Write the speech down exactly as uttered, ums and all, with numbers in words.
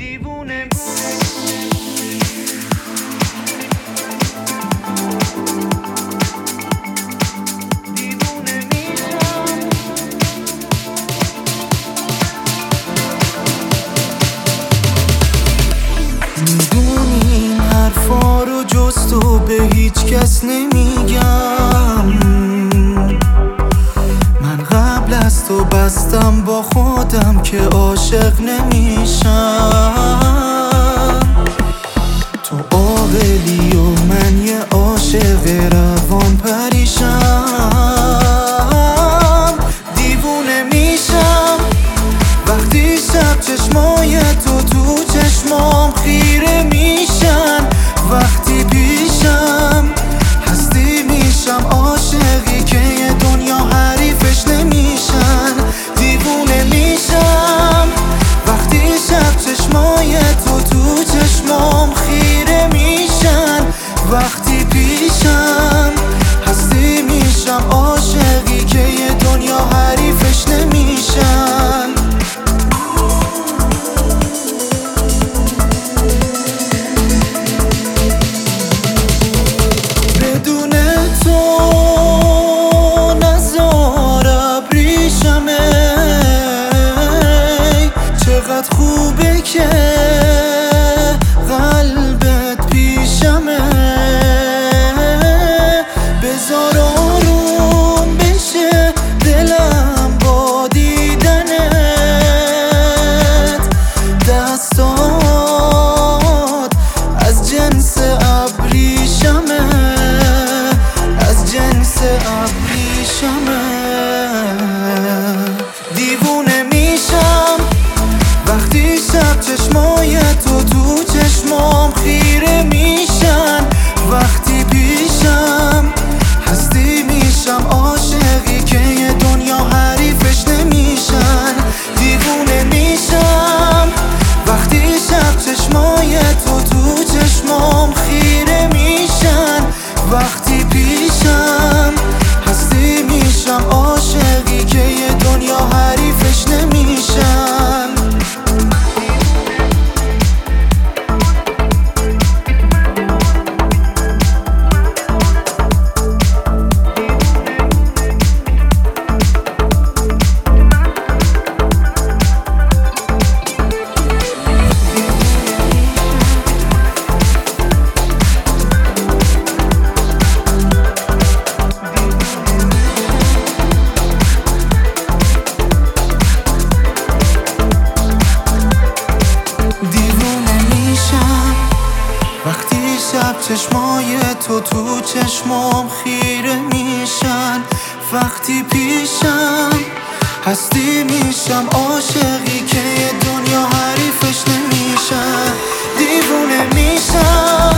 دیوونه میدونی این حرفا رو جز تو به هیچ کس نمیگم. من قبل از تو بستم با خودم که عاشق نمیشم. تو عاقلی و من یه عاشق روان پریشم. دیوونه میشم وقتی شب چشمای تو تو چشمام خیره میشن. وقتی پیشم هستی میشم عاشقی که یه دنیا حریفش نمیشن. دیوونه میشم وقتی شب چشمای تو تو چشمام خیره میشن. وقتی پیشم هستی میشم عاشقی که یه دنیا حریفش نمیشن. چقدر خوبه که قلبت پیشمه. بذار آروم بشه دلم با دیدنت. دستات از جنس ابریشمه، از جنس ابریشمه. دیوونه میشم وقتی شب چشمای تو تو چشمام خیره میشن. وقتی پیشم هستی میشم عاشقی که یه دنیا حریفش نمیشن. دیوونه میشم وقتی شب چشمای تو تو چشمام خیره میشن. وقتی پیشم هستی میشم عاشقی که یه دنیا حریفش نمیشن. وقتی شب چشمای تو تو چشمام خیره میشن. وقتی پیشم هستی میشم عاشقی که یه دنیا حریفش نمیشن. دیوونه میشم